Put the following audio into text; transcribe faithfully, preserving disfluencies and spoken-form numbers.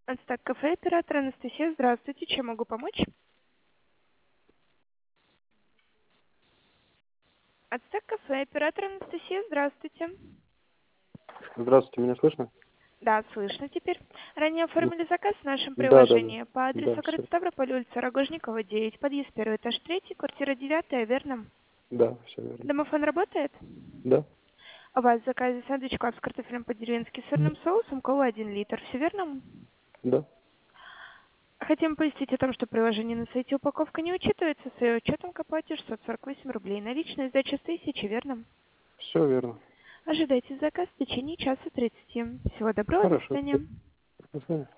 Ацтек кафе, оператор Анастасия. Здравствуйте, чем могу помочь? Ацтек кафе, оператор Анастасия. Здравствуйте. Здравствуйте, меня слышно? Да, слышно теперь. Ранее М, оформили заказ в нашем Да, да, да. приложении по Да, адресу город все. Ставрополь, улица Рогожникова, девять, подъезд первый, этаж третий, квартира девятая, верно? Да, все верно. Домофон работает? Да, У вас в заказе сэндвич клаб с картофелем по-деревенски с сырным соусом, кола один литр. Все верно? да. Хотим повестить о том, что приложение на сайте упаковка не учитывается. С ее учетом к оплате шестьсот сорок восемь рублей. Наличная сдача с тысячи, верно? Все верно. Ожидайте заказ в течение часа тридцати. Всего доброго, до Хорошо. свидания. До свидания.